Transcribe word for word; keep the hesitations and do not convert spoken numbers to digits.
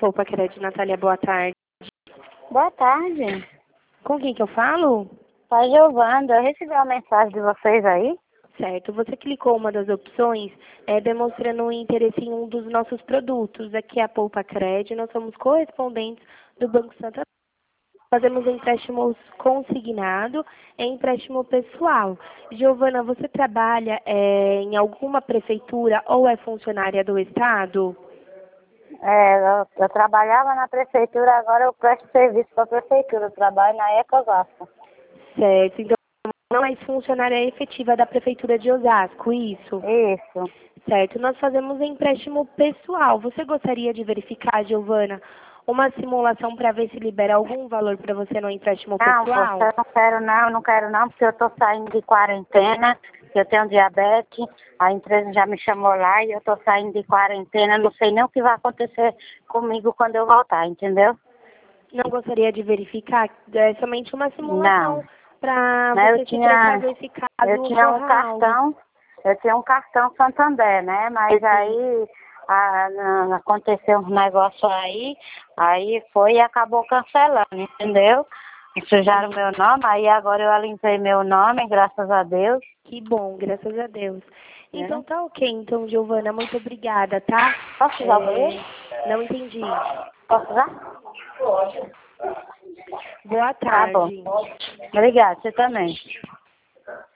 Poupa Crédito, Natália, boa tarde. Boa tarde. Com quem que eu falo? Pai Giovanda, eu recebi uma mensagem de vocês aí. Certo, você clicou uma das opções é, demonstrando um interesse em um dos nossos produtos. Aqui é a Poupa Crédito, nós somos correspondentes do Banco Santander. Fazemos empréstimos consignado e empréstimo pessoal. Giovana, você trabalha é, em alguma prefeitura ou é funcionária do Estado? É, eu, eu trabalhava na prefeitura, agora eu presto serviço para a prefeitura. Eu trabalho na Ecosasco. Certo, então não é funcionária efetiva da Prefeitura de Osasco, isso? Isso. Certo, nós fazemos empréstimo pessoal. Você gostaria de verificar, Giovana, uma simulação para ver se libera algum valor para você no empréstimo Não, pessoal? você não quero não, não quero não, porque eu estou saindo de quarentena, eu tenho diabetes, a empresa já me chamou lá e eu estou saindo de quarentena, não sei nem o que vai acontecer comigo quando eu voltar, entendeu? Não gostaria de verificar? É somente uma Não. simulação para Né, você eu se precaver tinha, se caso eu tinha um ocorra algo. cartão, eu tinha um cartão Santander, né? Mas Sim. aí a, na- aconteceu um negócio aí, aí foi e acabou cancelando, entendeu? Sujaram meu nome, aí agora eu limpei meu nome, graças a Deus. Que bom, graças a Deus. Então Né? tá ok, então, Giovana, muito obrigada, tá? Posso usar o banheiro? É, não entendi. Posso usar? Boa Tá bom. tarde. Obrigada, você também.